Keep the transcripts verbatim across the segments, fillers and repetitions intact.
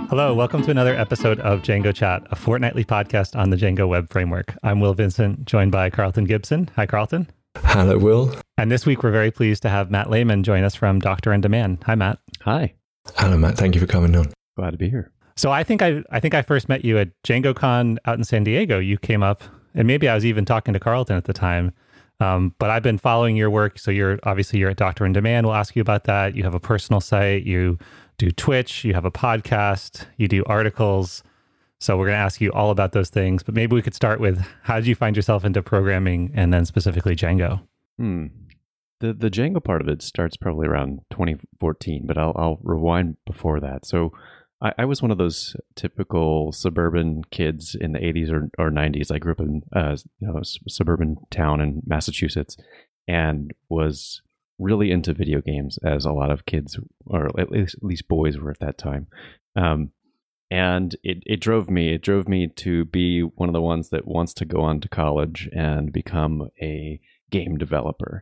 Hello, welcome to another episode of Django Chat, a fortnightly podcast on the Django Web Framework. I'm Will Vincent, joined by Carlton Gibson. Hi, Carlton. Hello, Will. And this week, we're very pleased to have Matt Lehman join us from Doctor on Demand. Hi, Matt. Hi. Hello, Matt. Thank you for coming on. Glad to be here. So I think I I think I first met you at DjangoCon out in San Diego. You came up, and maybe I was even talking to Carlton at the time. Um, but I've been following your work. So you're obviously you're at Doctor on Demand. We'll ask you about that. You have a personal site. You do Twitch. You have a podcast. You do articles. So we're going to ask you all about those things. But maybe we could start with, how did you find yourself into programming, and then specifically Django? Hmm. The the Django part of it starts probably around twenty fourteen, but I'll I'll rewind before that. So I, I was one of those typical suburban kids in the eighties or, or nineties. I grew up in a you know, suburban town in Massachusetts and was really into video games, as a lot of kids, or at least, at least boys, were at that time. Um, and it, it drove me, it drove me to be one of the ones that wants to go on to college and become a game developer.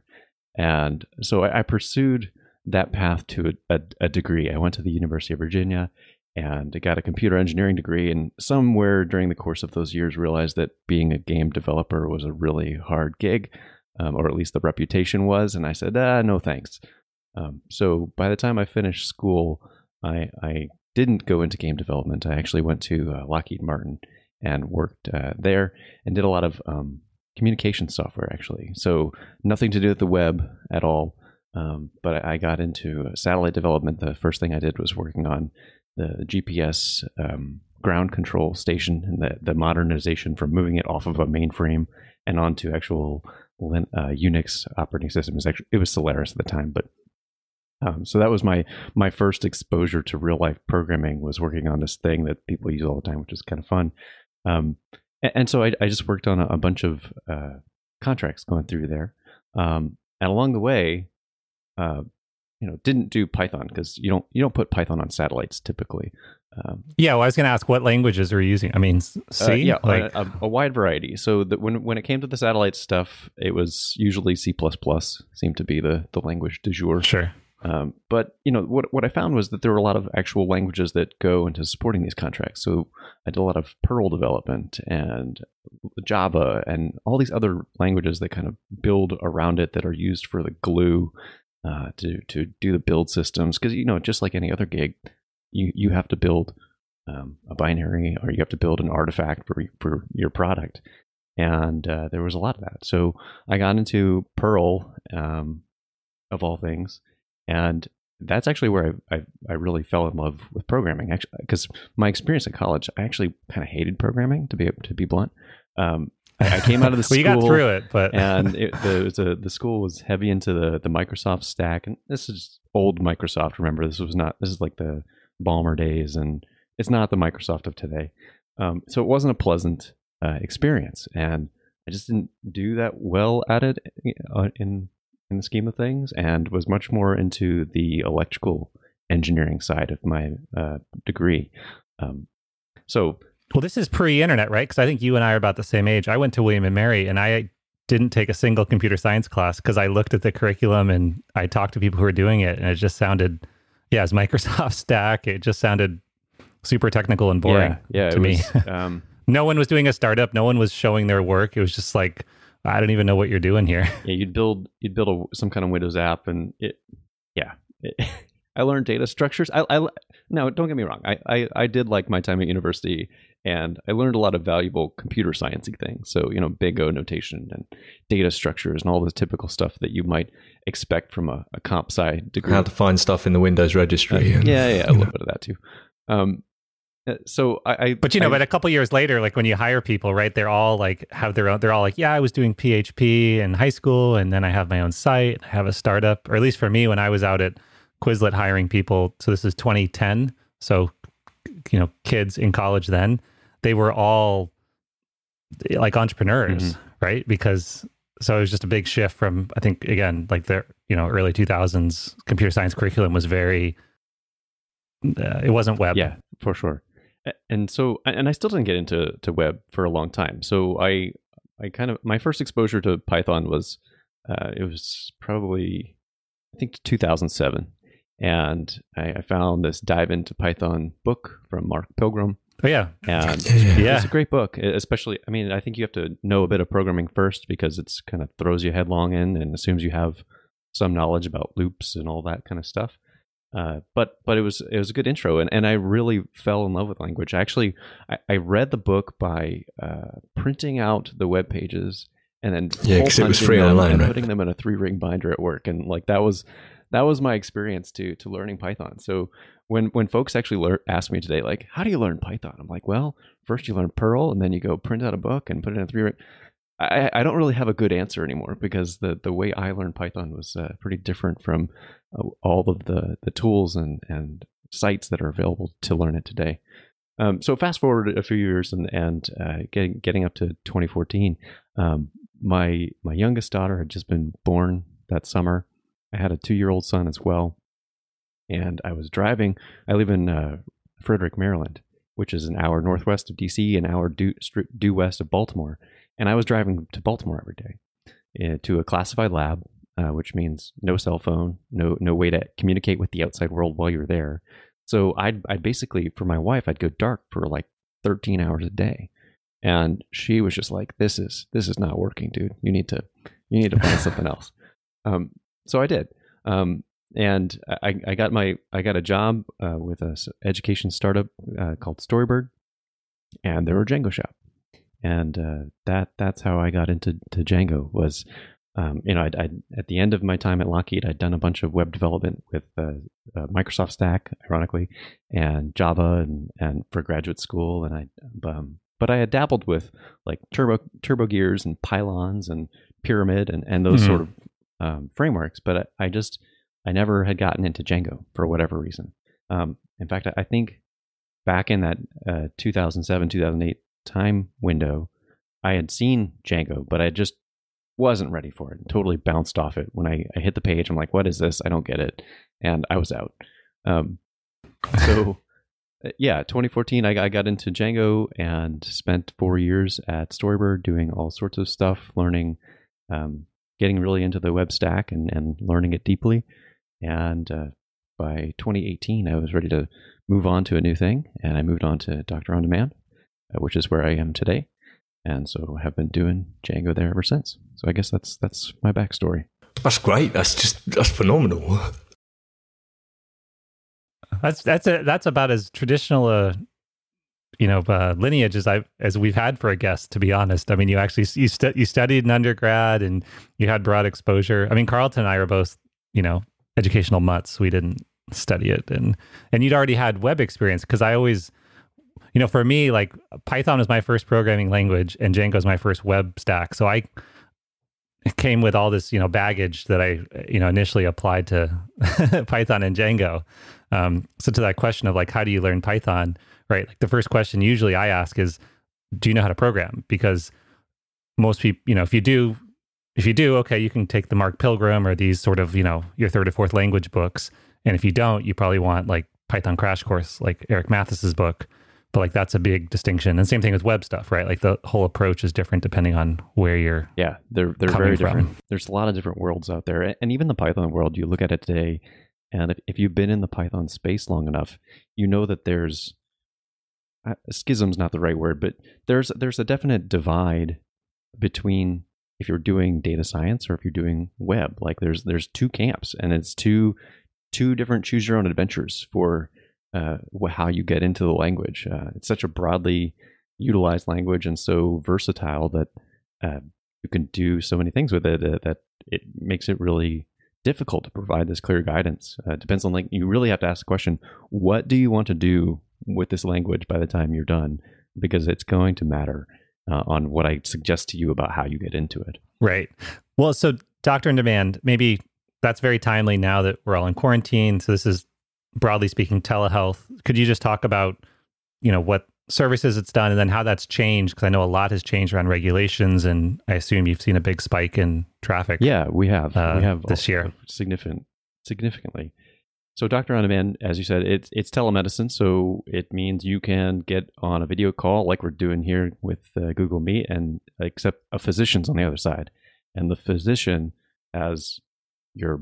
And so I, I pursued that path to a, a, a degree. I went to the University of Virginia and got a computer engineering degree, and somewhere during the course of those years realized that being a game developer was a really hard gig, um, or at least the reputation was, and I said, ah, no thanks. Um, so by the time I finished school, I, I didn't go into game development. I actually went to uh, Lockheed Martin and worked uh, there and did a lot of um, communication software, actually. So nothing to do with the web at all, um, but I got into satellite development. The first thing I did was working on the G P S um, ground control station, and the, the modernization from moving it off of a mainframe and onto actual uh, Unix operating systems. Actually, it was Solaris at the time, but um, so that was my my first exposure to real life programming, was working on this thing that people use all the time, which is kind of fun. Um, and, and so I, I just worked on a, a bunch of uh, contracts going through there, um, and along the way, uh, you know, didn't do Python, because you don't you don't put Python on satellites typically. Um, Yeah, well, I was going to ask, what languages are you using? I mean, C? Uh, yeah, like... a, a wide variety. So that when when it came to the satellite stuff, it was usually C plus plus seemed to be the, the language du jour. Sure. Um, but you know what what I found was that there were a lot of actual languages that go into supporting these contracts. So I did a lot of Perl development and Java and all these other languages that kind of build around it, that are used for the glue uh, to to do the build systems. Because you know, just like any other gig, you you have to build um, a binary, or you have to build an artifact for for your product. And uh, there was a lot of that. So I got into Perl, um, of all things. And that's actually where I, I I really fell in love with programming. Actually, because my experience at college, I actually kind of hated programming, to be to be blunt. Um, I, I came out of the school. Well, you got through it, but and it, the, it was a, the school was heavy into the the Microsoft stack, and this is old Microsoft. Remember, this was not. This is like the Ballmer days, and it's not the Microsoft of today. Um, so it wasn't a pleasant uh, experience, and I just didn't do that well at it uh, in. in the scheme of things, and was much more into the electrical engineering side of my uh, degree. Um, so, well, this is pre-internet, right? Because I think you and I are about the same age. I went to William and Mary, and I didn't take a single computer science class because I looked at the curriculum and I talked to people who were doing it, and it just sounded, yeah, as Microsoft stack, it just sounded super technical and boring yeah, yeah, to it me. Was, um, no one was doing a startup. No one was showing their work. It was just like, I don't even know what you're doing here. Yeah, you'd build you'd build a, some kind of Windows app, and it, yeah, it, I learned data structures. I, I no, don't get me wrong. I, I I did like my time at university, and I learned a lot of valuable computer sciencey things. So you know, big O notation and data structures and all the typical stuff that you might expect from a, a comp sci degree. How to find stuff in the Windows registry. Uh, and, yeah, yeah, a little bit of that too. Um, So I, I, but you know, I, but a couple years later, like when you hire people, right? They're all like have their own. They're all like, yeah, I was doing P H P in high school, and then I have my own site. I have a startup, or at least for me, when I was out at Quizlet hiring people. So this is twenty ten. So you know, kids in college then, they were all like entrepreneurs, mm-hmm. right? Because so it was just a big shift from, I think, again, like the you know early two thousands computer science curriculum was very. Uh, it wasn't web. Yeah, for sure. And so, and I still didn't get into to web for a long time. So I, I kind of, my first exposure to Python was, uh, it was probably, I think two thousand seven. And I, I found this Dive into Python book from Mark Pilgrim. Oh yeah, And yeah, it's a great book, especially, I mean, I think you have to know a bit of programming first because it's kind of throws you headlong in and assumes you have some knowledge about loops and all that kind of stuff. Uh, but but it was it was a good intro, and, and I really fell in love with language. Actually, I, I read the book by uh, printing out the web pages and then yeah, because it was free them online, and right? putting them in a three ring binder at work, and like that was that was my experience to to learning Python. So when when folks actually lear- ask me today, like, how do you learn Python? I'm like, well, first you learn Perl, and then you go print out a book and put it in a three ring. I, I don't really have a good answer anymore because the, the way I learned Python was uh, pretty different from uh, all of the, the tools and, and sites that are available to learn it today. Um, so fast forward a few years and, and uh, getting getting up to twenty fourteen, um, my my youngest daughter had just been born that summer. I had a two-year-old son as well, and I was driving. I live in uh, Frederick, Maryland, which is an hour northwest of D C, an hour due, due west of Baltimore. And I was driving to Baltimore every day uh, to a classified lab, uh, which means no cell phone, no no way to communicate with the outside world while you're there. So I'd, I'd basically, for my wife, I'd go dark for like thirteen hours a day. And she was just like, this is this is not working, dude. You need to you need to find something else. Um, so I did. Um, and I, I got my I got a job uh, with a education startup uh, called Storybird, and they were a Django shop. And uh, that that's how I got into to Django was, um, you know, I'd, I'd, at the end of my time at Lockheed, I'd done a bunch of web development with uh, uh, Microsoft Stack, ironically, and Java, and, and for graduate school. And I, um, but I had dabbled with like Turbo Turbo Gears and Pylons and Pyramid and, and those mm-hmm. sort of um, frameworks. But I, I just I never had gotten into Django for whatever reason. Um, in fact, I, I think back in that uh, two thousand seven, two thousand eight time window, I had seen Django, but I just wasn't ready for it. Totally bounced off it. When I, I hit the page, I'm like, what is this? I don't get it. And I was out. Um, so yeah, twenty fourteen, I, I got into Django and spent four years at Storybird doing all sorts of stuff, learning, um, getting really into the web stack and, and learning it deeply. And uh, by twenty eighteen, I was ready to move on to a new thing. And I moved on to Doctor On Demand, which is where I am today, and so have been doing Django there ever since. So I guess that's that's my backstory. That's great. That's just that's phenomenal. That's that's a that's about as traditional a you know uh, lineage as I as we've had for a guest. To be honest, I mean, you actually you stu- you studied in undergrad and you had broad exposure. I mean, Carlton and I are both you know educational mutts. We didn't study it, and and you'd already had web experience because I always. You know, for me, like Python was my first programming language and Django is my first web stack. So I came with all this, you know, baggage that I, you know, initially applied to Python and Django. Um, so to that question of like, how do you learn Python, right? Like the first question usually I ask is, do you know how to program? Because most people, you know, if you do, if you do, okay, you can take the Mark Pilgrim or these sort of, you know, your third or fourth language books. And if you don't, you probably want like Python Crash Course, like Eric Mathis's book. But like that's a big distinction. And same thing with web stuff, right? Like the whole approach is different depending on where you're Yeah, they're they're very different. From. There's a lot of different worlds out there. And even the Python world, you look at it today, and if, if you've been in the Python space long enough, you know that there's uh, schism's not the right word, but there's there's a definite divide between if you're doing data science or if you're doing web. Like there's there's two camps, and it's two two different choose your own adventures for Uh, how you get into the language. Uh, it's such a broadly utilized language and so versatile that uh, you can do so many things with it uh, that it makes it really difficult to provide this clear guidance. Uh, it depends on, like, you really have to ask the question, what do you want to do with this language by the time you're done? Because it's going to matter uh, on what I suggest to you about how you get into it. Right. Well, so Doctor On Demand, maybe that's very timely now that we're all in quarantine. So this is broadly speaking, telehealth. Could you just talk about, you know, what services it's done and then how that's changed? Because I know a lot has changed around regulations, and I assume you've seen a big spike in traffic. Yeah, we have. Uh, we have this year, significant, significantly. So, Doctor On Demand, as you said, it's it's telemedicine. So it means you can get on a video call like we're doing here with uh, Google Meet, and except a physician's on the other side, and the physician has your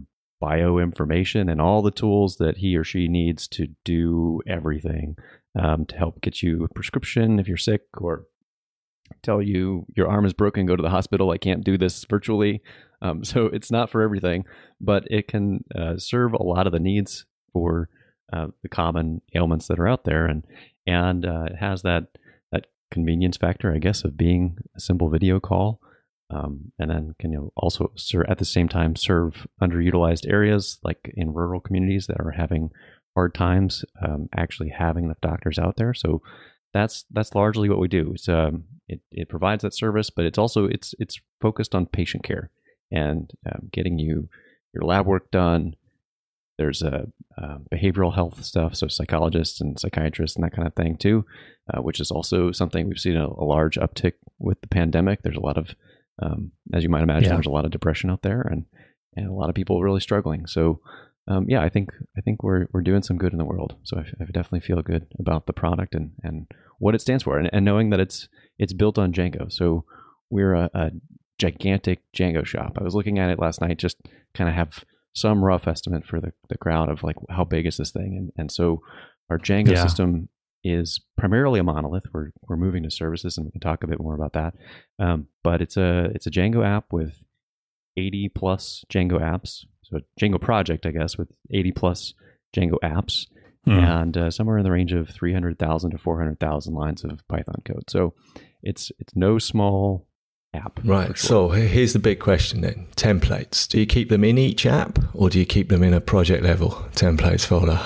bioinformation and all the tools that he or she needs to do everything, um, to help get you a prescription if you're sick, or tell you your arm is broken, go to the hospital, I can't do this virtually. Um, so it's not for everything, but it can uh, serve a lot of the needs for uh, the common ailments that are out there. And and uh, it has that that convenience factor, I guess, of being a simple video call. Um, and then can you know, also ser- at the same time serve underutilized areas like in rural communities that are having hard times um, actually having enough doctors out there. So that's that's largely what we do. It's, um, it it provides that service, but it's also it's it's focused on patient care and um, getting you your lab work done. There's a uh, behavioral health stuff, so psychologists and psychiatrists and that kind of thing too, uh, which is also something we've seen a, a large uptick with the pandemic. There's a lot of, um, as you might imagine, Yeah. there's a lot of depression out there, and and a lot of people really struggling. So, um, yeah, I think I think we're we're doing some good in the world. So I, I definitely feel good about the product and, and what it stands for, and, and knowing that it's it's built on Django. So we're a, a gigantic Django shop. I was looking at it last night, just kind of have some rough estimate for the, the crowd of like how big is this thing, and and so our Django Yeah. system is primarily a monolith. We're we're moving to services, and we can talk a bit more about that. Um, but it's a it's a Django app with eighty plus Django apps. So a Django project, I guess, with eighty plus Django apps, Hmm. and uh, somewhere in the range of three hundred thousand to four hundred thousand lines of Python code. So it's it's no small app. for Right. sure. So he- here's the big question then. Templates. Do you keep them in each app or do you keep them in a project level templates folder?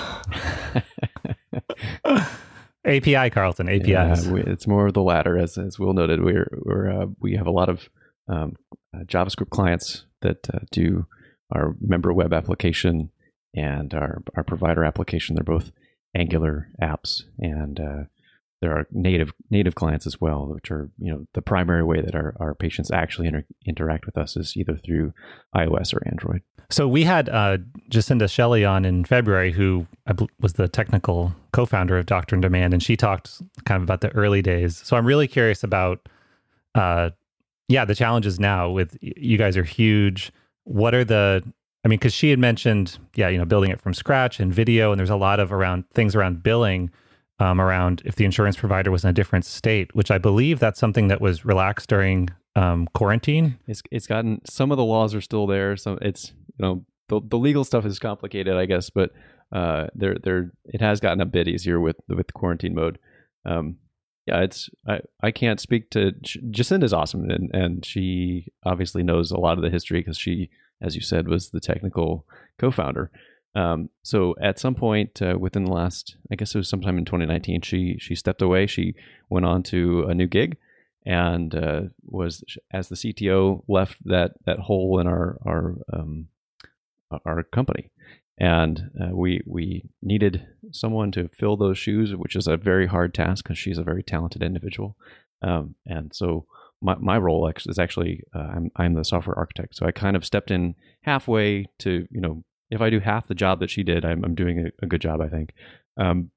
A P I, Carlton, A P Is. Yeah, we, it's more of the latter, as as Will noted. We're we're uh, we have a lot of um, uh, JavaScript clients that uh, do our member web application and our our provider application. They're both Angular apps, and uh, there are native native clients as well, which are you know the primary way that our, our patients actually inter- interact with us is either through iOS or Android. So we had uh, Jacinda Shelley on in February, who I bel- was the technical co-founder of Doctor on Demand, and she talked kind of about the early days. So I'm really curious about, uh, yeah, the challenges now with y- you guys are huge. What are the, I mean, because she had mentioned, yeah, you know, building it from scratch and video, and there's a lot of around things around billing, um, around if the insurance provider was in a different state, which I believe that's something that was relaxed during um, quarantine. It's it's gotten some of the laws are still there. Some it's you know the the legal stuff is complicated, I guess, but uh, there there it has gotten a bit easier with with quarantine mode. Um, yeah, it's I, I can't speak to Jacinda's awesome, and and she obviously knows a lot of the history because she, as you said, was the technical co-founder. Um, so at some point uh, within the last, I guess it was sometime in twenty nineteen, she she stepped away. She went on to a new gig. And uh, was as the C T O left that that hole in our our um, our company, and uh, we we needed someone to fill those shoes, which is a very hard task because she's a very talented individual. Um, and so my my role is actually uh, I'm I'm the software architect, so I kind of stepped in halfway to you know if I do half the job that she did, I'm I'm doing a, a good job, I think. Um,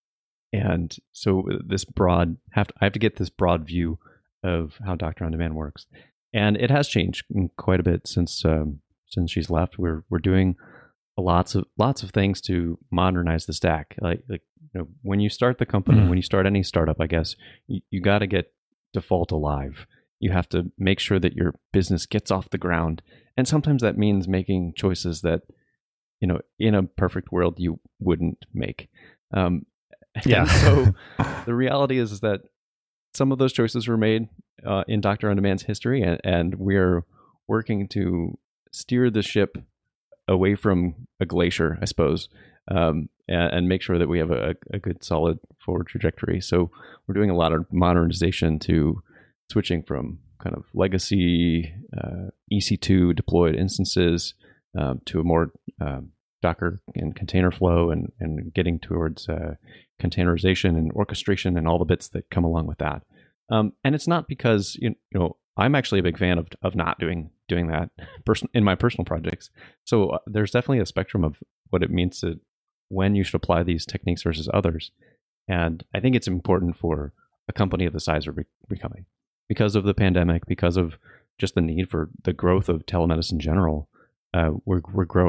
and so this broad have to, I have to get this broad view of how Doctor on Demand works, and it has changed quite a bit since um, since she's left. We're we're doing lots of lots of things to modernize the stack. Like like you know, when you start the company, Mm. when you start any startup, I guess you, you got to get default alive. You have to make sure that your business gets off the ground, and sometimes that means making choices that you know in a perfect world you wouldn't make. Um, Yeah. and so the reality is, is that some of those choices were made uh, in Doctor on Demand's history, and, and we're working to steer the ship away from a glacier, I suppose, um, and, and make sure that we have a, a good, solid forward trajectory. So we're doing a lot of modernization to switching from kind of legacy uh, E C two deployed instances um, to a more um, Docker and container flow, and, and getting towards uh, containerization and orchestration and all the bits that come along with that. Um, and it's not because you know I'm actually a big fan of of not doing doing that person in my personal projects. So uh, there's definitely a spectrum of what it means to when you should apply these techniques versus others. And I think it's important for a company of the size we're be- becoming because of the pandemic, because of just the need for the growth of telemedicine in general. Uh, we're we're growing.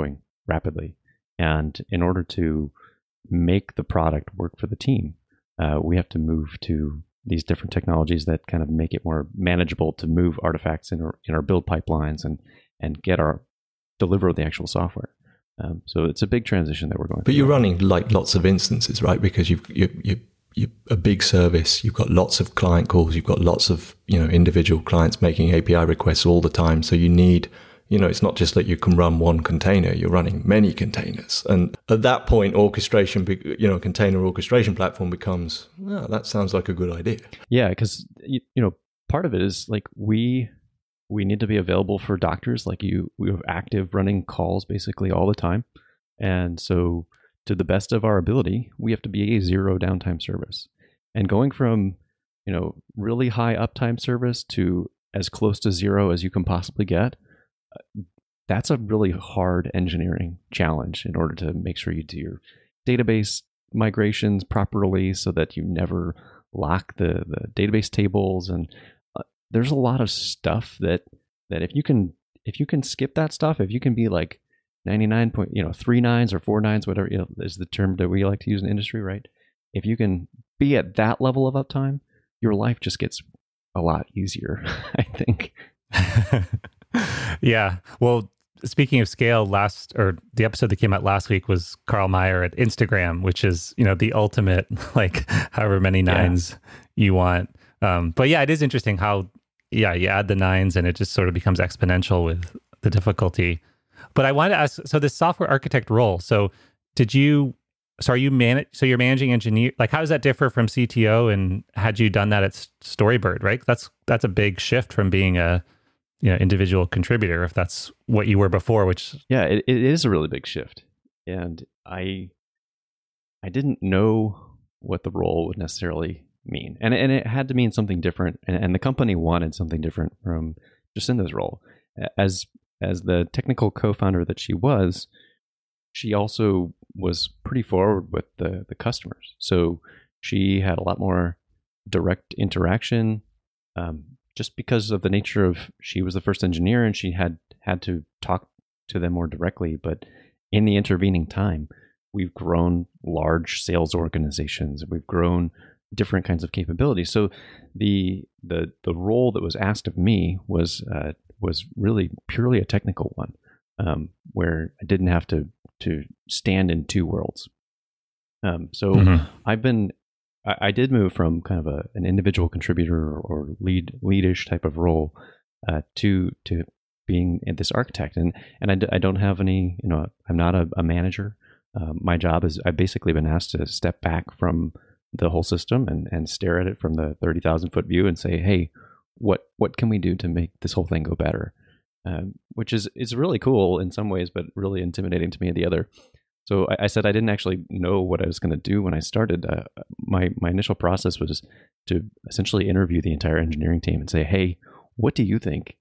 rapidly. And in order to make the product work for the team, uh, we have to move to these different technologies that kind of make it more manageable to move artifacts in our, in our build pipelines and, and get our deliver the actual software. Um, so it's a big transition that we're going but through. You're running like lots of instances, right? Because you've, you, you, you're a big service. You've got lots of client calls. You've got lots of, you know, individual clients making A P I requests all the time. So you need, you know, it's not just that you can run one container, you're running many containers. And at that point, orchestration, you know, container orchestration platform becomes, oh, that sounds like a good idea. Yeah, because, you, you know, part of it is like we we need to be available for doctors. Like you, we have active running calls basically all the time. And so to the best of our ability, we have to be a zero downtime service. And going from, you know, really high uptime service to as close to zero as you can possibly get, that's a really hard engineering challenge in order to make sure you do your database migrations properly so that you never lock the, the database tables. And uh, there's a lot of stuff that, that if you can, if you can skip that stuff, if you can be like ninety-nine point, you know, three nines or four nines, whatever, you know, is the term that we like to use in the industry, right? If you can be at that level of uptime, your life just gets a lot easier, I think. Yeah. Well, speaking of scale, last or the episode that came out last week was Carl Meyer at Instagram, which is, you know, the ultimate, like however many nines yeah. you want. Um, but yeah, it is interesting how, yeah, you add the nines and it just sort of becomes exponential with the difficulty. But I wanted to ask, so this software architect role, so did you, so are you manage, so you're managing engineer, like how does that differ from C T O, and had you done that at Storybird, right? That's, that's a big shift from being a, you know, individual contributor, if that's what you were before, which... Yeah, it, it is a really big shift. And I I didn't know what the role would necessarily mean. And, and it had to mean something different. And, and the company wanted something different from Jacinda's role. As, as the technical co-founder that she was, she also was pretty forward with the, the customers. So she had a lot more direct interaction, um, just because of the nature of she was the first engineer and she had had to talk to them more directly. But in the intervening time, we've grown large sales organizations. We've grown different kinds of capabilities. So the the the role that was asked of me was uh, was really purely a technical one, um, where I didn't have to to stand in two worlds. Um, so mm-hmm. I've been. I did move from kind of a, an individual contributor or lead leadish type of role uh, to to being this architect, and and I, d- I don't have any, you know, I'm not a, a manager. Uh, my job is I've basically been asked to step back from the whole system and, and stare at it from the thirty thousand foot view and say, hey, what what can we do to make this whole thing go better? Um, which is is really cool in some ways, but really intimidating to me in the other. So I, I said I didn't actually know what I was going to do when I started. Uh, my my initial process was to essentially interview the entire engineering team and say, "Hey, what do you think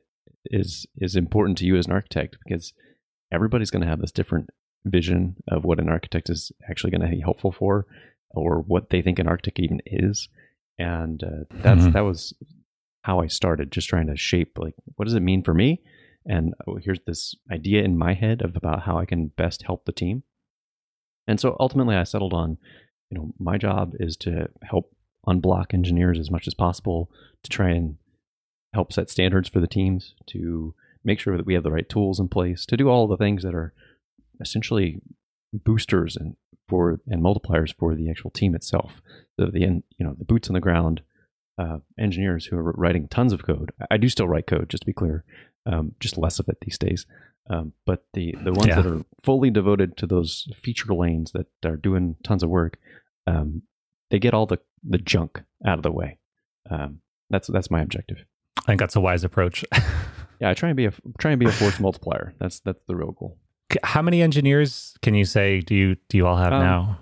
is is important to you as an architect?" Because everybody's going to have this different vision of what an architect is actually going to be helpful for, or what they think an architect even is. And uh, that's mm-hmm. that was how I started, just trying to shape like, what does it mean for me? And oh, here's this idea in my head of about how I can best help the team. And so ultimately I settled on, you know, my job is to help unblock engineers as much as possible, to try and help set standards for the teams, to make sure that we have the right tools in place, to do all the things that are essentially boosters and for and multipliers for the actual team itself. So the, you know, the boots on the ground uh, engineers who are writing tons of code. I do still write code, just to be clear. Um, just less of it these days. Um, but the, the ones yeah. that are fully devoted to those feature lanes that are doing tons of work, um, they get all the, the junk out of the way. Um, that's that's my objective. I think that's a wise approach. Yeah, I try and be a try and be a force multiplier. That's that's the real goal. How many engineers can you say do you do you all have um, now?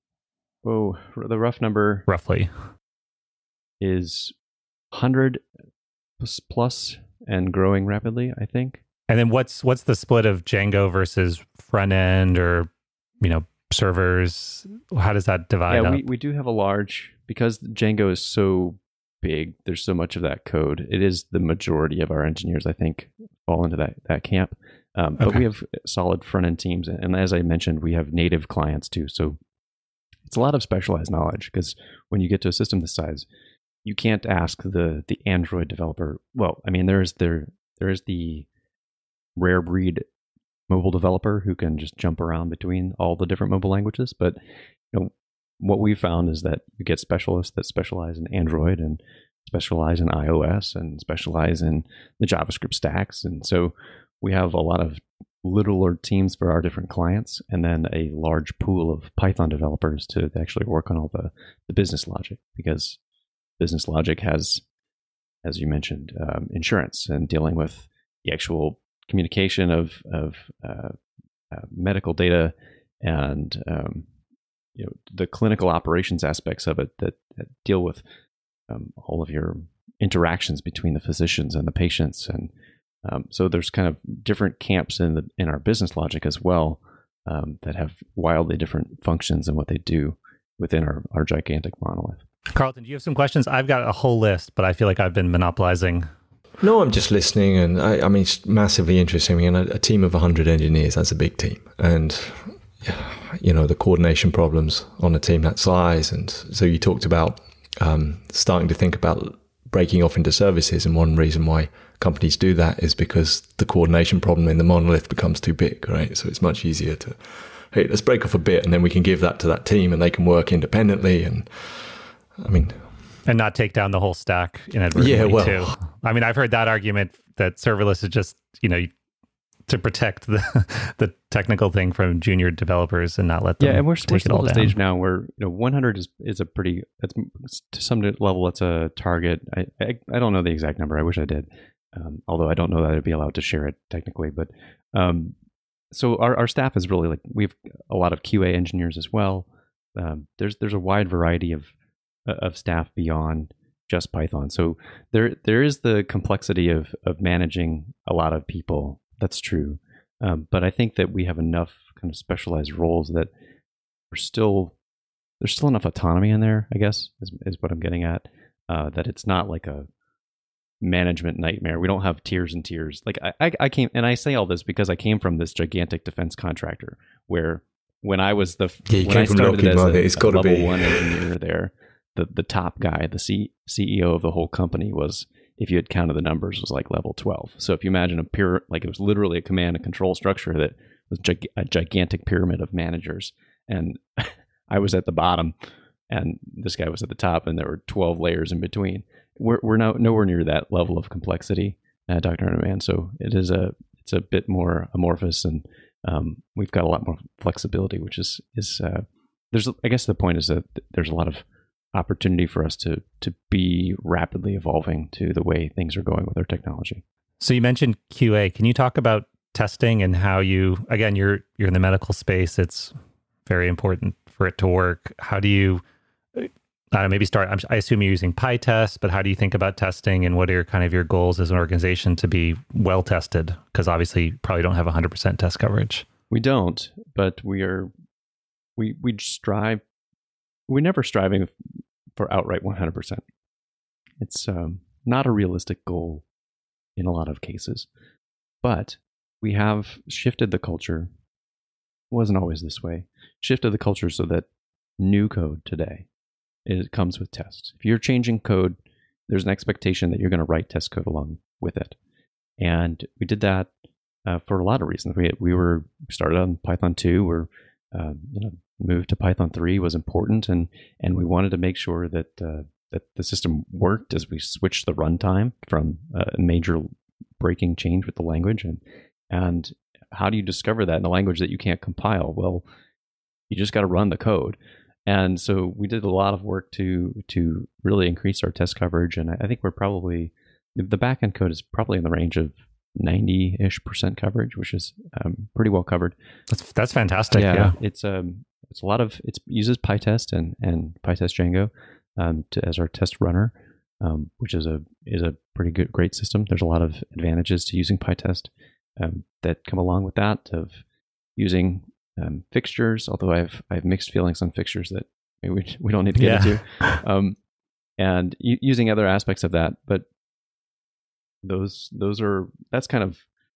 Oh, the rough number roughly is one hundred plus. And growing rapidly, I think. And then what's what's the split of Django versus front end, or, you know, servers? How does that divide yeah, up? we, we do have a large, because Django is so big, there's so much of that code. It is the majority of our engineers, I think, fall into that, that camp. Um, but Okay. we have solid front end teams, and as I mentioned, we have native clients too. So it's a lot of specialized knowledge because when you get to a system this size, you can't ask the the Android developer. Well, I mean, there's there there is the rare breed mobile developer who can just jump around between all the different mobile languages. But you know, what we found is that you get specialists that specialize in Android and specialize in iOS and specialize in the JavaScript stacks. And so we have a lot of littler teams for our different clients, and then a large pool of Python developers to actually work on all the, the business logic, because business logic has, as you mentioned, um, insurance and dealing with the actual communication of of uh, uh, medical data and um, you know the clinical operations aspects of it that, that deal with um, all of your interactions between the physicians and the patients, and um, so there's kind of different camps in the in our business logic as well um, that have wildly different functions and what they do within our, our gigantic monolith. Carlton, do you have some questions? I've got a whole list, but I feel like I've been monopolizing. No, I'm just listening, and I, I mean, it's massively interesting. I mean, a, a team of one hundred engineers, that's a big team. And, you know, the coordination problems on a team that size. And so you talked about um, starting to think about breaking off into services. And one reason why companies do that is because the coordination problem in the monolith becomes too big, right? So it's much easier to, hey, let's break off a bit, and then we can give that to that team and they can work independently. And I mean... And not take down the whole stack inadvertently, yeah, well, too. I mean, I've heard that argument that serverless is just, you know, to protect the the technical thing from junior developers and not let them yeah, and we're, take we're it still all at a down. stage now where you know one hundred is is a pretty that's to some level it's a target. I, I I don't know the exact number. I wish I did, um, although I don't know that I'd be allowed to share it technically. But um, so our our staff is really like we have a lot of Q A engineers as well. Um, there's there's a wide variety of of staff beyond just Python. So there there is the complexity of of managing a lot of people. That's true. Um, but I think that we have enough kind of specialized roles that we're still there's still enough autonomy in there, I guess, is, is what I'm getting at. Uh, that it's not like a management nightmare. We don't have tiers and tiers. Like I, I, I came, and I say all this because I came from this gigantic defense contractor where when I was the Yeah, you when came I from started Lockheed as Martin, a, it's a gotta level be. one engineer there, the the top guy, the C, CEO of the whole company was, if you had counted the numbers, was like level twelve. So if you imagine a pure, like it was literally a command and control structure that was gig, a gigantic pyramid of managers, and I was at the bottom, and this guy was at the top, and there were twelve layers in between. We're we're now nowhere near that level of complexity, uh, Doctor Hunterman. So it is a it's a bit more amorphous, and um, we've got a lot more flexibility, which is is uh, there's I guess the point is that there's a lot of opportunity for us to to be rapidly evolving to the way things are going with our technology. So you mentioned Q A. Can you talk about testing and how you, again, you're you're in the medical space. It's very important for it to work. How do you, I don't know, maybe start, I'm, I assume you're using PyTest, but how do you think about testing, and what are kind of your goals as an organization to be well tested? Because obviously you probably don't have one hundred percent test coverage. We don't, but we are, we we strive, we're never striving for outright one hundred percent. It's um, not a realistic goal in a lot of cases, but we have shifted the culture. It wasn't always this way. Shifted the culture so that new code today, it comes with tests. If you're changing code, there's an expectation that you're going to write test code along with it. And we did that uh, for a lot of reasons. We we were started on Python two. We're um, you know moved to Python three was important, and and we wanted to make sure that uh, that the system worked as we switched the runtime from a major breaking change with the language. And and how do you discover that in a language that you can't compile? Well, you just got to run the code. And so we did a lot of work to to really increase our test coverage. And I think we're probably, the backend code is probably in the range of ninety-ish percent coverage, which is um, pretty well covered. That's that's fantastic. Yeah, Yeah. it's um it's a lot of, it uses PyTest and and PyTest Django um, to, as our test runner, um, which is a is a pretty good great system. There's a lot of advantages to using PyTest um, that come along with that, of using um, fixtures. Although I have I have mixed feelings on fixtures that maybe we we don't need to get Yeah. into, um, and u- using other aspects of that, but. Those those are that's kind of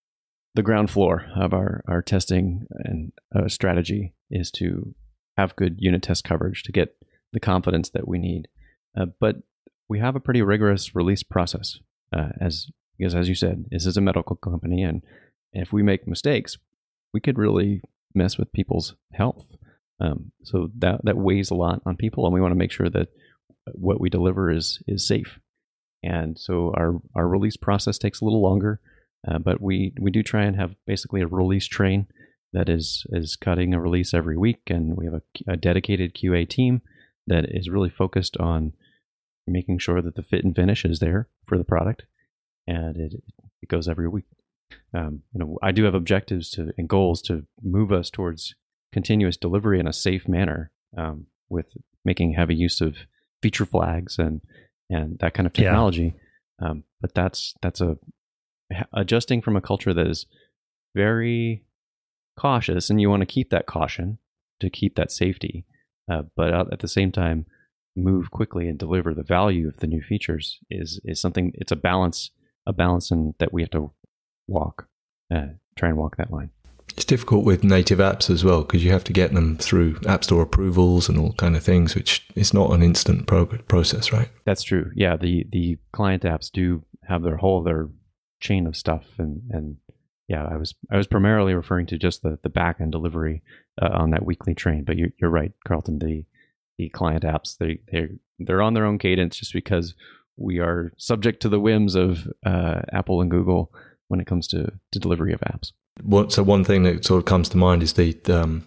the ground floor of our, our testing and uh, strategy is to have good unit test coverage to get the confidence that we need. Uh, but we have a pretty rigorous release process, uh, as because as you said, this is a medical company, and if we make mistakes, we could really mess with people's health. Um, so that that weighs a lot on people, and we want to make sure that what we deliver is is safe. And so our our release process takes a little longer, uh, but we we do try and have basically a release train that is is cutting a release every week, and we have a, a dedicated Q A team that is really focused on making sure that the fit and finish is there for the product, and it it goes every week. Um, you know, I do have objectives to and goals to move us towards continuous delivery in a safe manner, um, with making heavy use of feature flags and and that kind of technology. Yeah. Um, but that's that's a adjusting from a culture that is very cautious, and you want to keep that caution to keep that safety, uh, but at the same time move quickly and deliver the value of the new features is is something. It's a balance, a balance, and that we have to walk, uh, try and walk that line. It's difficult with native apps as well, because you have to get them through App Store approvals and all kind of things, which is not an instant pro- process, right? That's true. Yeah, the the client apps do have their whole their chain of stuff, and and yeah, I was I was primarily referring to just the the back end delivery uh, on that weekly train. But you're you're right, Carlton. The the client apps they they they're on their own cadence, just because we are subject to the whims of uh, Apple and Google when it comes to to delivery of apps. So one thing that sort of comes to mind is the, um,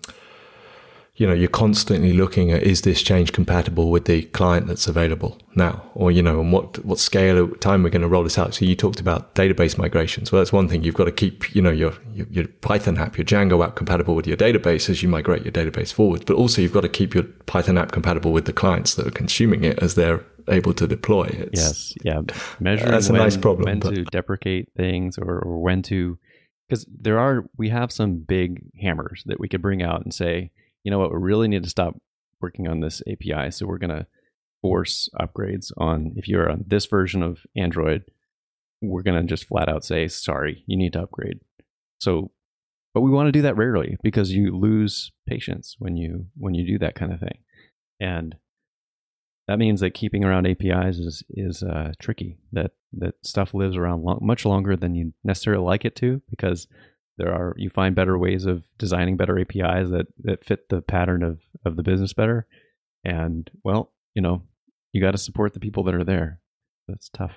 you know, you're constantly looking at, is this change compatible with the client that's available now? Or, you know, and what what scale of time we're going to roll this out. So you talked about database migrations. Well, that's one thing. You've got to keep, you know, your, your, your Python app, your Django app compatible with your database as you migrate your database forward. But also you've got to keep your Python app compatible with the clients that are consuming it as they're able to deploy it. Yes, yeah. Measuring that's a when, nice problem, when but... to deprecate things, or, or when to... Because there are, we have some big hammers that we could bring out and say, you know what, we really need to stop working on this A P I. So we're going to force upgrades on, if you're on this version of Android, we're going to just flat out say, sorry, you need to upgrade. So, but we want to do that rarely, because you lose patience when you, when you do that kind of thing. And that means that keeping around A P Is is, is uh, tricky, that that stuff lives around long, much longer than you necessarily like it to, because there are, you find better ways of designing better A P Is that, that fit the pattern of, of the business better. And well, you know, you got to support the people that are there. That's tough.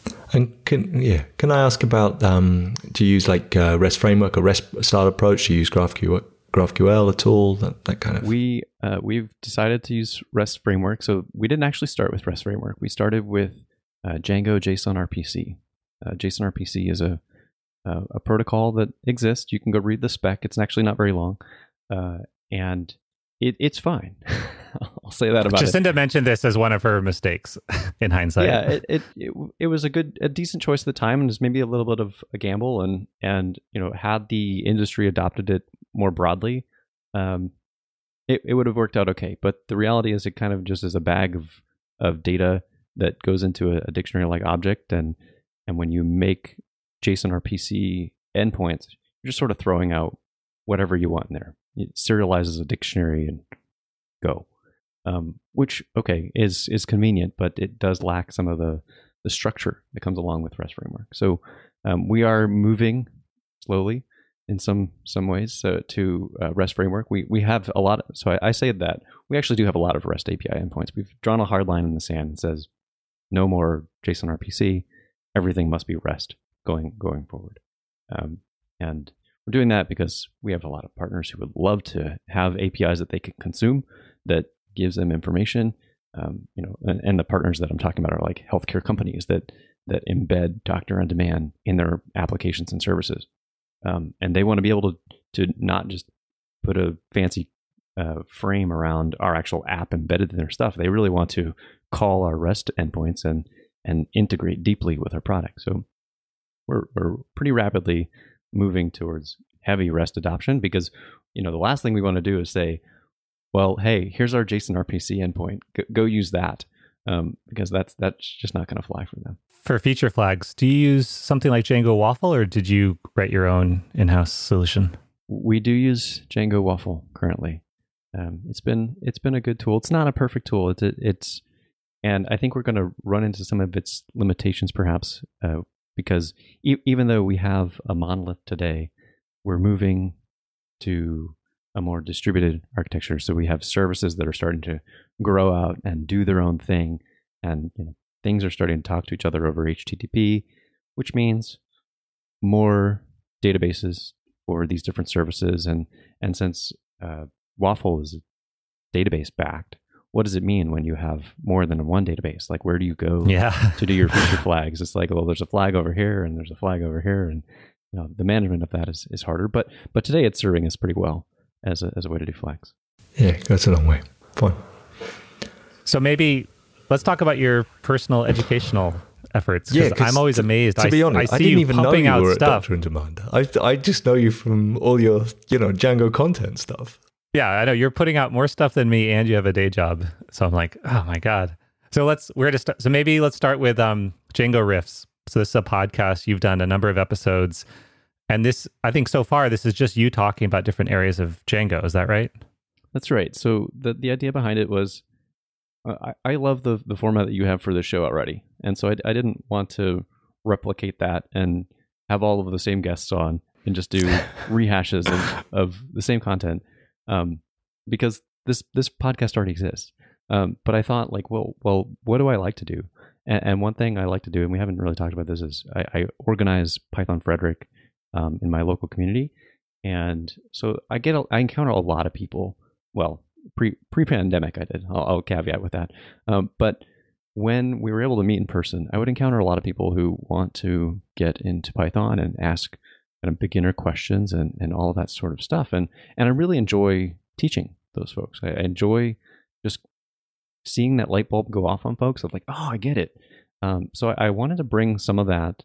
And can, yeah, can I ask about, um, do you use like uh, REST framework or REST style approach? Do you use GraphQL, GraphQL at all? That, that kind of. We, uh, we've decided to use REST framework. So we didn't actually start with REST framework. We started with Uh, Django JSON R P C. Uh, JSON R P C is a uh, a protocol that exists. You can go read the spec. It's actually not very long, uh, and it, it's fine. I'll say that about Jacinda it. Jacinda mentioned this as one of her mistakes in hindsight. Yeah, it, it it it was a good, a decent choice at the time, and it's maybe a little bit of a gamble. And and you know, had the industry adopted it more broadly, um, it it would have worked out okay. But the reality is, it kind of just is a bag of of data that goes into a, a dictionary-like object, and and when you make JSON R P C endpoints, you're just sort of throwing out whatever you want in there. It serializes a dictionary and go, um, which okay is is convenient, but it does lack some of the the structure that comes along with REST framework. So um, we are moving slowly in some some ways so to uh, REST framework. We we have a lot. Of, so I, I say that we actually do have a lot of REST A P I endpoints. We've drawn a hard line in the sand and says, no more JSON R P C. Everything must be REST going going forward. Um, and we're doing that because we have a lot of partners who would love to have A P Is that they can consume that gives them information. Um, you know, and, and the partners that I'm talking about are like healthcare companies that that embed doctor on demand in their applications and services. Um, and they want to be able to to not just put a fancy uh, frame around our actual app embedded in their stuff. They really want to call our REST endpoints and and integrate deeply with our product. So we're we're pretty rapidly moving towards heavy REST adoption, because you know the last thing we want to do is say, well, hey, here's our JSON R P C endpoint. Go, go use that. um, because that's that's just not going to fly for them. For feature flags, do you use something like Django Waffle, or did you write your own in-house solution? We do use Django Waffle currently. Um, it's been it's been a good tool. It's not a perfect tool. It's it's, and I think we're going to run into some of its limitations, perhaps, uh, because e- even though we have a monolith today, we're moving to a more distributed architecture. So we have services that are starting to grow out and do their own thing, and you know, things are starting to talk to each other over H T T P, which means more databases for these different services. And and since uh, Waffle is database backed, what does it mean when you have more than one database? Like, where do you go yeah. to do your feature flags? It's like, well, there's a flag over here and there's a flag over here, and you know, the management of that is, is harder. But but today it's serving us pretty well as a as a way to do flags. Yeah, that's a long way. Fine. So maybe let's talk about your personal educational efforts. Yeah, I'm always to, amazed. To I, be honest, I, I, see didn't you even know pumping you out were a stuff. Doctor in Demand. I I just know you from all your you know Django content stuff. Yeah, I know you're putting out more stuff than me, and you have a day job. So I'm like, oh my god. So let's where to start. So maybe let's start with um, Django Riffs. So this is a podcast. You've done a number of episodes, and this, I think, so far this is just you talking about different areas of Django. Is that right? That's right. So the the idea behind it was, uh, I I love the the format that you have for the show already, and so I I didn't want to replicate that and have all of the same guests on and just do rehashes of, of the same content. Um, because this this podcast already exists. Um, but I thought, like, well, well, what do I like to do? And, and one thing I like to do, and we haven't really talked about this, is I, I organize Python Frederick um, in my local community, and so I get a, I encounter a lot of people. Well, pre pre pandemic, I did. I'll, I'll caveat with that. Um, but when we were able to meet in person, I would encounter a lot of people who want to get into Python and ask kind of beginner questions and, and all of that sort of stuff. And and I really enjoy teaching those folks. I, I enjoy just seeing that light bulb go off on folks of like, oh, I get it. Um, so I, I wanted to bring some of that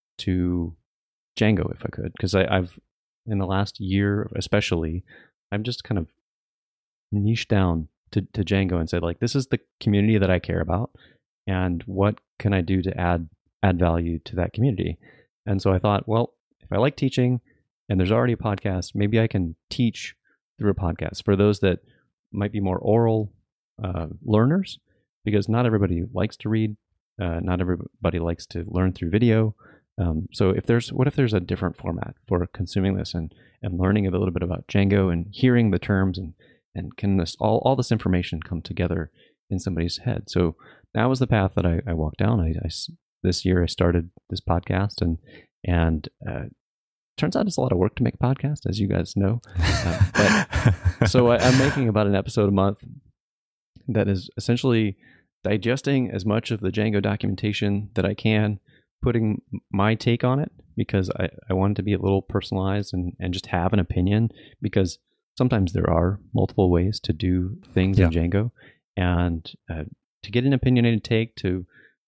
to Django if I could, because I've, in the last year especially, I'm just kind of niched down to, to Django and said, like, this is the community that I care about, and what can I do to add add value to that community? And so I thought, well, if I like teaching and there's already a podcast, maybe I can teach through a podcast for those that might be more oral uh, learners, because not everybody likes to read. Uh, not everybody likes to learn through video. Um, so if there's, what if there's a different format for consuming this and, and learning a little bit about Django and hearing the terms, and, and can this, all, all this information come together in somebody's head? So that was the path that I, I walked down. I, I, this year I started this podcast, and, and, uh, turns out it's a lot of work to make a podcast, as you guys know. Uh, but, so I, I'm making about an episode a month that is essentially digesting as much of the Django documentation that I can, putting my take on it, because I, I want it to be a little personalized and, and just have an opinion, because sometimes there are multiple ways to do things yeah. in Django. And uh, to get an opinionated take, to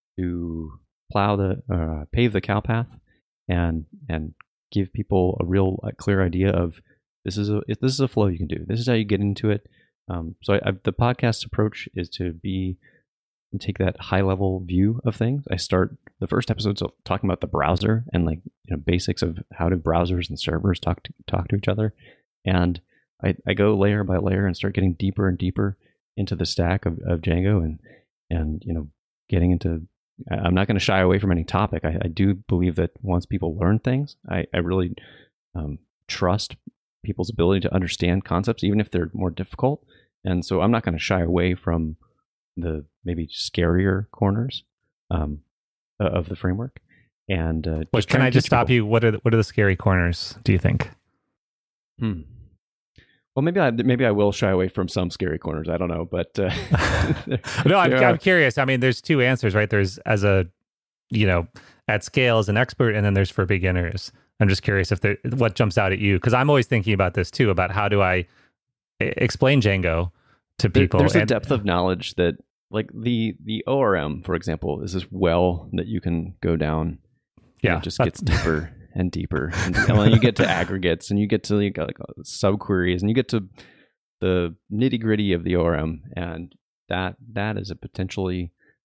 to plow the, uh, pave the cow path, and and give people a real uh, clear idea of this is a this is a flow you can do. This is how you get into it. Um, so I, I, the podcast approach is to be take that high level view of things. I start the first episodes talking about the browser and like you know basics of how do browsers and servers talk to talk to each other, and I, I go layer by layer and start getting deeper and deeper into the stack of, of Django, and and you know getting into. I'm not going to shy away from any topic. I, I do believe that once people learn things, I, I really um, trust people's ability to understand concepts, even if they're more difficult. And so I'm not going to shy away from the maybe scarier corners um, of the framework. And uh, Wait, can I just stop people. you? What are the, what are the scary corners, do you think? Hmm. Well, maybe I maybe I will shy away from some scary corners. I don't know, but uh, no, I'm, I'm curious. I mean, there's two answers, right? There's as a, you know, at scale as an expert, and then there's for beginners. I'm just curious if there, what jumps out at you, because I'm always thinking about this too, about how do I explain Django to people. There, there's and, a depth of knowledge that, like the the O R M, for example, is this well that you can go down. Yeah, and it just gets deeper. And deeper, and, and when you get to aggregates, and you get to you got like subqueries, and you get to the nitty gritty of the O R M, and that that is a potentially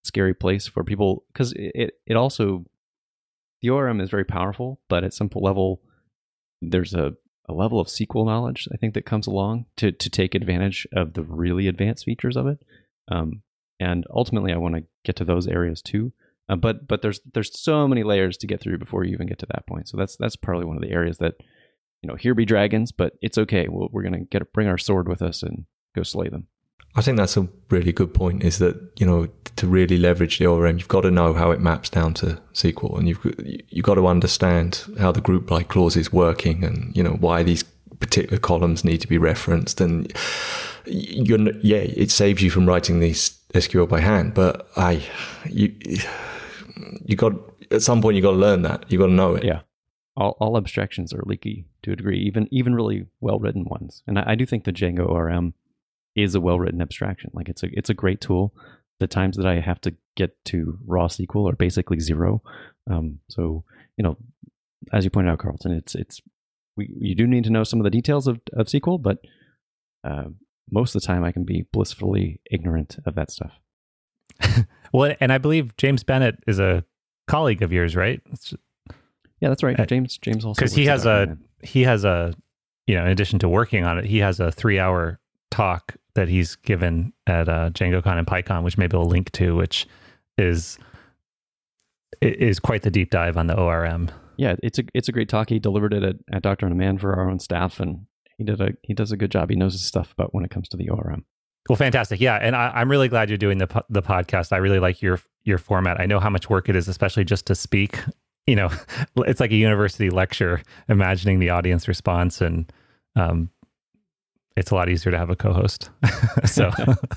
scary place for people, because it, it also, the O R M is very powerful, but at some level, there's a, a level of S Q L knowledge, I think, that comes along to, to take advantage of the really advanced features of it. Um, and ultimately, I want to get to those areas too. Uh, but but there's there's so many layers to get through before you even get to that point. So that's that's probably one of the areas that, you know, here be dragons, but it's okay. We'll, we're gonna get bring our sword with us and go slay them. I think that's a really good point, is that, you know, to really leverage the O R M, you've got to know how it maps down to S Q L, and you've you've got to understand how the group by clause is working, and, you know, why these particular columns need to be referenced. And you're, yeah, it saves you from writing these S Q L by hand, but I you you got at some point you got to learn that. You got to know it. Yeah. All, all abstractions are leaky to a degree, even even really well-written ones. And I, I do think the Django O R M is a well-written abstraction. Like, it's a it's a great tool. The times that I have to get to raw S Q L are basically zero. Um, so, you know, as you pointed out, Carlton, it's it's we you do need to know some of the details of, of S Q L, but uh, most of the time I can be blissfully ignorant of that stuff. Well, and I believe James Bennett is a colleague of yours, right? It's, yeah, that's right. James James also, because he has a he has a you know, in addition to working on it, he has a three hour talk that he's given at uh, DjangoCon and PyCon, which maybe we'll link to, which is is quite the deep dive on the O R M. Yeah, it's a it's a great talk. He delivered it at, at Doctor On-Demand for our own staff, and he did a he does a good job. He knows his stuff about when it comes to the O R M. Well, fantastic. Yeah, and I, I'm really glad you're doing the the podcast. I really like your your format. I know how much work it is, especially just to speak. You know, it's like a university lecture, imagining the audience response, and um, it's a lot easier to have a co-host. So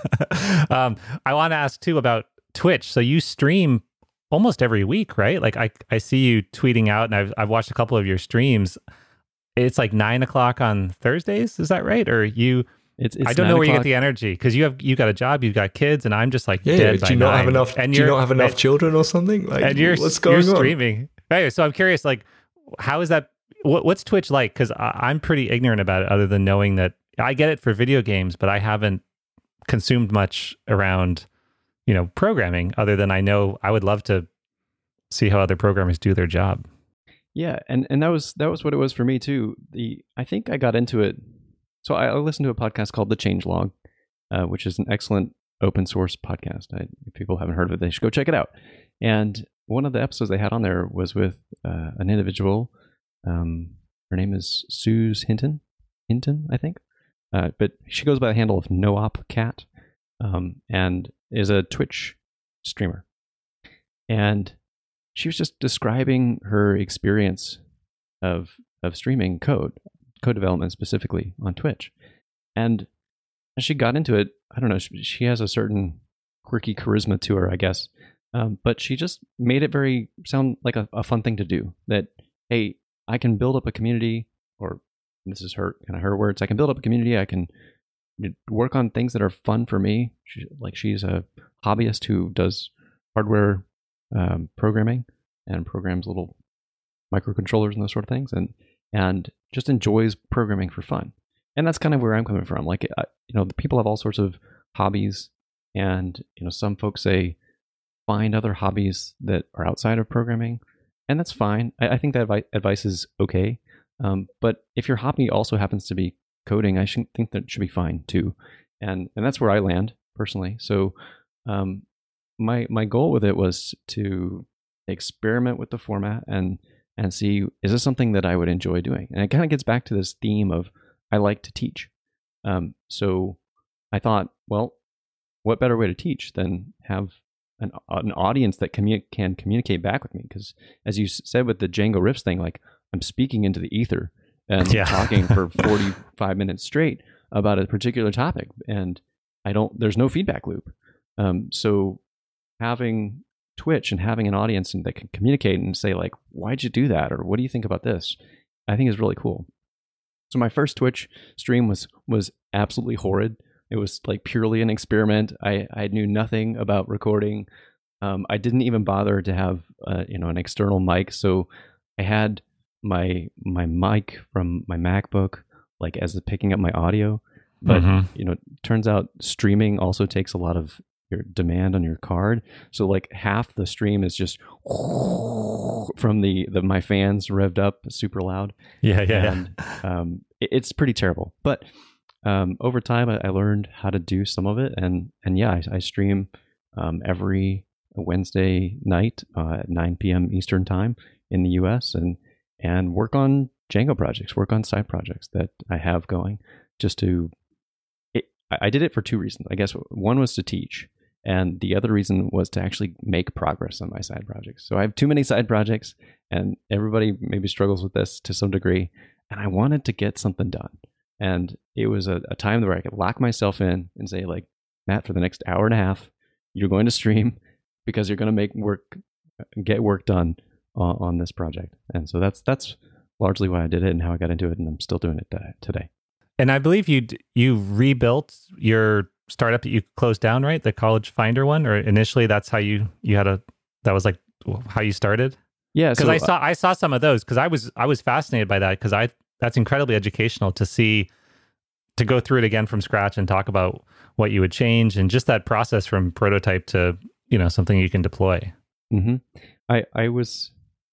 um, I want to ask too about Twitch. So you stream almost every week, right? Like I, I see you tweeting out, and I've I've watched a couple of your streams. It's like nine o'clock on Thursdays. Is that right? Or you? It's, it's I don't know where o'clock. you get the energy, because you have you got a job, you've got kids, and I'm just like Yeah, dead do by you not nine. have enough? And do you you're- not have enough and- children or something? Like, and you're what's going you're on? streaming. Anyway, so I'm curious, like, how is that? What, what's Twitch like? Because I'm pretty ignorant about it, other than knowing that I get it for video games, but I haven't consumed much around, you know, programming. Other than I know I would love to see how other programmers do their job. Yeah, and, and that was that was what it was for me too. The I think I got into it. So I, I listened to a podcast called The Changelog, uh, which is an excellent open source podcast. I, if people haven't heard of it, they should go check it out. And one of the episodes they had on there was with uh, an individual. Um, her name is Suze Hinton, Hinton, I think. Uh, but she goes by the handle of NoOpCat, um, and is a Twitch streamer. And she was just describing her experience of of streaming code, code development specifically on Twitch. And as she got into it, I don't know, she, she has a certain quirky charisma to her, I guess. Um, but she just made it very sound like a, a fun thing to do. That, hey, I can build up a community, or this is her kind of her words. I can build up a community. I can work on things that are fun for me. She, like she's a hobbyist who does hardware um, programming and programs little microcontrollers and those sort of things, and and just enjoys programming for fun. And that's kind of where I'm coming from. Like, uh, you know, the people have all sorts of hobbies, and you know, some folks say find other hobbies that are outside of programming, and that's fine. I, I think that advi- advice is okay. Um, but if your hobby also happens to be coding, I should think that should be fine too. And and that's where I land personally. So um, my my goal with it was to experiment with the format and and see, is this something that I would enjoy doing? And it kind of gets back to this theme of I like to teach. Um, so I thought, well, what better way to teach than have an an audience that commu- can communicate back with me? Because as you said with the Django riffs thing, like I'm speaking into the ether and Yeah. talking for forty-five minutes straight about a particular topic, and I don't. There's no feedback loop. Um, so having Twitch and having an audience and that can communicate and say like, "Why'd you do that?" or "What do you think about this?" I think is really cool. So my first Twitch stream was was absolutely horrid. It was like purely an experiment. I, I knew nothing about recording. Um, I didn't even bother to have uh, you know an external mic. So I had my my mic from my MacBook like as picking up my audio. But Mhm. you know, it turns out streaming also takes a lot of your demand on your card. So like half the stream is just from the, the my fans revved up super loud. Yeah, yeah. And um, it, it's pretty terrible. But um, over time, I, I learned how to do some of it, and and yeah, I, I stream um, every Wednesday night uh, at nine p.m. Eastern time in the U S and and work on Django projects, work on side projects that I have going. Just to, it, I did it for two reasons. I guess one was to teach. And the other reason was to actually make progress on my side projects. So I have too many side projects, and everybody maybe struggles with this to some degree. And I wanted to get something done. And it was a, a time where I could lock myself in and say, like, Matt, for the next hour and a half, you're going to stream because you're going to make work, get work done on, on this project. And so that's that's largely why I did it and how I got into it. And I'm still doing it today. And I believe you you rebuilt your startup that you closed down, right? The College Finder one, or initially that's how you you had a that was like how you started. Yeah, because so, I saw I saw some of those because I was I was fascinated by that because I that's incredibly educational to see to go through it again from scratch and talk about what you would change and just that process from prototype to you know something you can deploy. Mm-hmm. I I was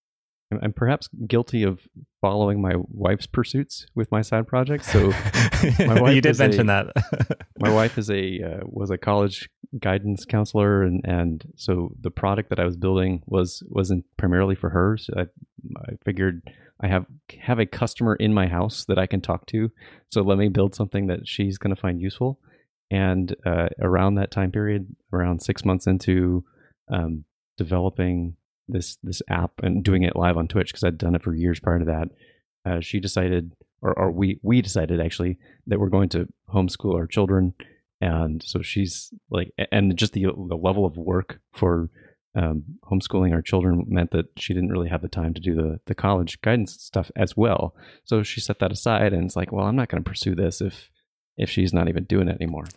I'm perhaps guilty of following my wife's pursuits with my side projects. So my wife you did mention a, that. My wife is a uh, was a college guidance counselor, and, and so the product that I was building was wasn't primarily for her. So I, I figured I have have a customer in my house that I can talk to. So let me build something that she's going to find useful. And uh, around that time period, around six months into um, developing this this app and doing it live on Twitch, because I'd done it for years prior to that, uh, she decided, or, or we we decided actually, that we're going to homeschool our children. And so she's like, and just the the level of work for um, homeschooling our children meant that she didn't really have the time to do the the college guidance stuff as well. So she set that aside, and it's like, well, I'm not going to pursue this if if she's not even doing it anymore.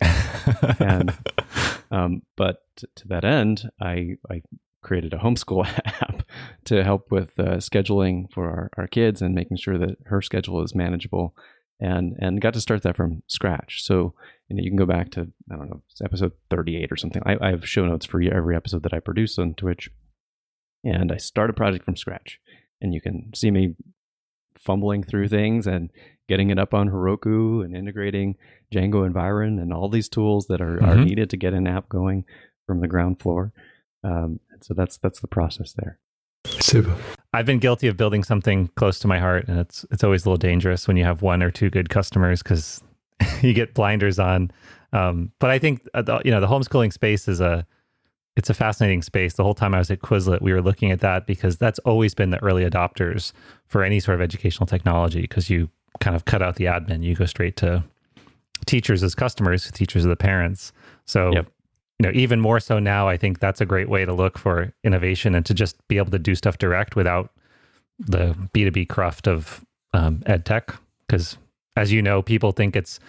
and um, but t- to that end, I I. created a homeschool app to help with uh, scheduling for our, our kids and making sure that her schedule is manageable, and and got to start that from scratch. So you know, you can go back to, I don't know, it's episode thirty-eight or something. I, I have show notes for every episode that I produce on Twitch, and I start a project from scratch, and you can see me fumbling through things and getting it up on Heroku and integrating Django Environ and all these tools that are, mm-hmm. are needed to get an app going from the ground floor. Um, so that's that's the process there. Super. I've been guilty of building something close to my heart, and it's it's always a little dangerous when you have one or two good customers because you get blinders on. Um, but I think uh, the, you know the homeschooling space is a it's a fascinating space. The whole time I was at Quizlet, we were looking at that because that's always been the early adopters for any sort of educational technology, because you kind of cut out the admin, you go straight to teachers as customers, teachers are the parents. So. Yep. You know, even more so now, I think that's a great way to look for innovation and to just be able to do stuff direct without the B two B cruft of um, ed tech. Because as you know, people think it's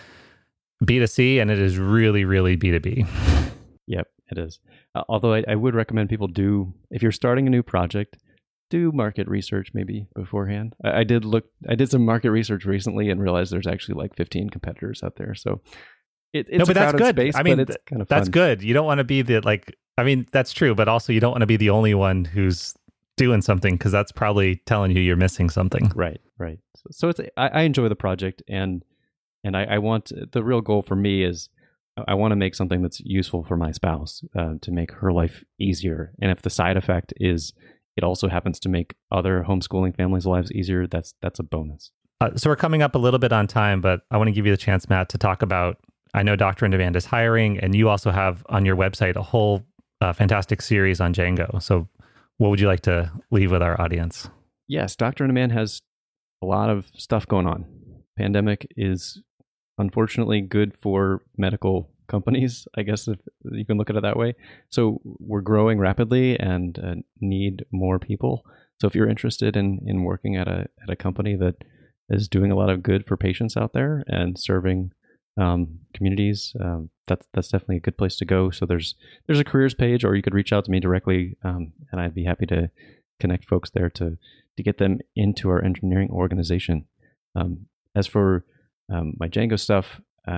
B two C and it is really, really B two B. Yep, it is. Uh, although I, I would recommend people do, if you're starting a new project, do market research maybe beforehand. I, I did look, I did some market research recently and realized there's actually like fifteen competitors out there. So It, it's no, but that's good. Space, I mean, it's kind of that's fun. good. You don't want to be the like. I mean, that's true, but also you don't want to be the only one who's doing something, because that's probably telling you you're missing something. Right, right. So, so it's I, I enjoy the project, and and I, I want the real goal for me is I want to make something that's useful for my spouse, uh, to make her life easier. And if the side effect is it also happens to make other homeschooling families' lives easier, that's that's a bonus. Uh, so we're coming up a little bit on time, but I want to give you the chance, Matt, to talk about. I know Doctor in Demand is hiring, and you also have on your website a whole uh, fantastic series on Django. So what would you like to leave with our audience? Yes, Doctor in Demand has a lot of stuff going on. Pandemic is unfortunately good for medical companies, I guess, if you can look at it that way. So we're growing rapidly and uh, need more people. So if you're interested in, in working at a at a company that is doing a lot of good for patients out there and serving um, communities, um, that's that's definitely a good place to go. So there's there's a careers page, or you could reach out to me directly, um, and I'd be happy to connect folks there to to get them into our engineering organization. Um, as for um, my Django stuff, uh,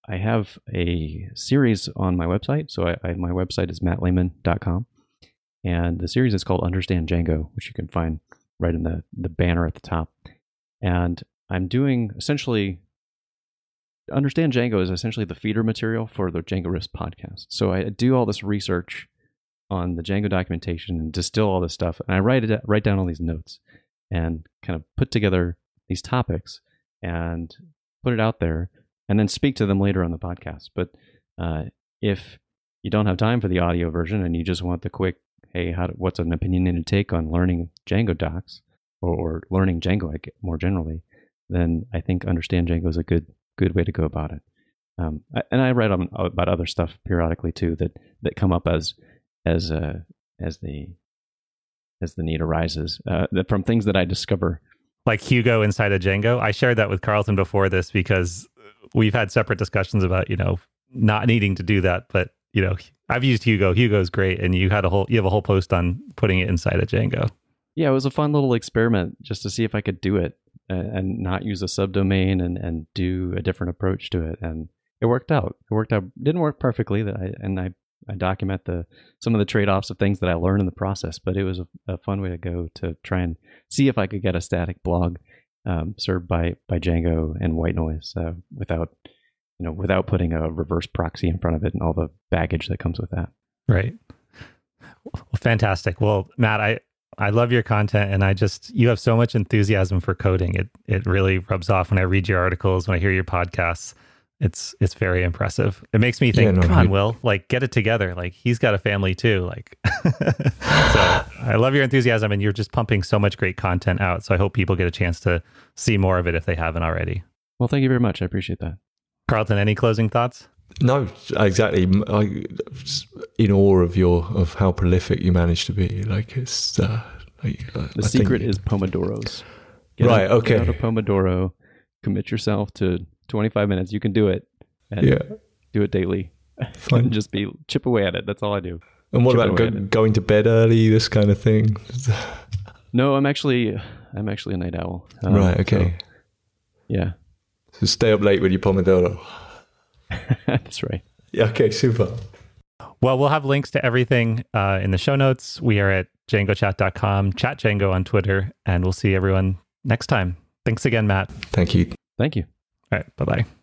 I have a series on my website. So I, I, my website is matt lehman dot com. And the series is called Understand Django, which you can find right in the, the banner at the top. And I'm doing essentially, Understand Django is essentially the feeder material for the Django Riffs podcast. So I do all this research on the Django documentation and distill all this stuff. And I write it, write down all these notes and kind of put together these topics and put it out there and then speak to them later on the podcast. But uh, if you don't have time for the audio version and you just want the quick, hey, how, what's an opinionated take on learning Django docs or, or learning Django more generally, then I think Understand Django is a good good way to go about it. Um, and I write on, about other stuff periodically too that, that come up as as uh, as the as the need arises uh, from things that I discover. Like Hugo inside of Django. I shared that with Carlton before this because we've had separate discussions about, you know, not needing to do that. But, you know, I've used Hugo. Hugo's great. And you had a whole, you have a whole post on putting it inside of Django. Yeah, it was a fun little experiment just to see if I could do it and, and not use a subdomain and, and do a different approach to it. And it worked out. It worked out. Didn't work perfectly. That I, and I, I document the some of the trade-offs of things that I learned in the process, but it was a, a fun way to go to try and see if I could get a static blog um, served by by Django and white noise uh, without you know without putting a reverse proxy in front of it and all the baggage that comes with that. Right. Well, fantastic. Well, Matt, I I love your content, and I just you have so much enthusiasm for coding. It it really rubs off when I read your articles, when I hear your podcasts. It's it's very impressive. It makes me think, yeah, no, come on, Will, like get it together. Like he's got a family too. Like, so I love your enthusiasm, and you're just pumping so much great content out. So I hope people get a chance to see more of it if they haven't already. Well, thank you very much. I appreciate that. Carlton, any closing thoughts? No, exactly. I, in awe of your of how prolific you managed to be. Like it's uh, like, the I secret think... is Pomodoros. Get right. Out, okay. Get out a Pomodoro. Commit yourself to twenty-five minutes. You can do it. And yeah. Do it daily. Fine. And just be chip away at it. That's all I do. And what chip about go, going to bed early? This kind of thing. No, I'm actually I'm actually a night owl. Um, right. Okay. So, yeah. So stay up late with your Pomodoro. That's right. Yeah. Okay. Super. Well, we'll have links to everything uh, in the show notes. We are at django chat dot com, Chat Django on Twitter, and we'll see everyone next time. Thanks again, Matt. Thank you. Thank you. All right. Bye-bye.